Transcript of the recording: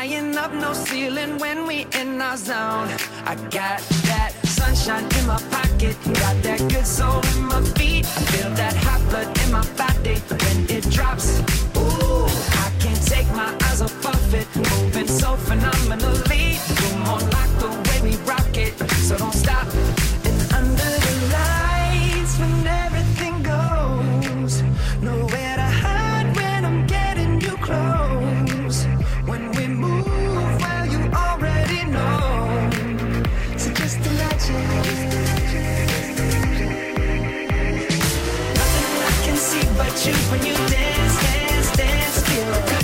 flying up, no ceiling when we in our zone. I got that sunshine in my pocket, got that good soul in my feet. I feel that hot blood in my body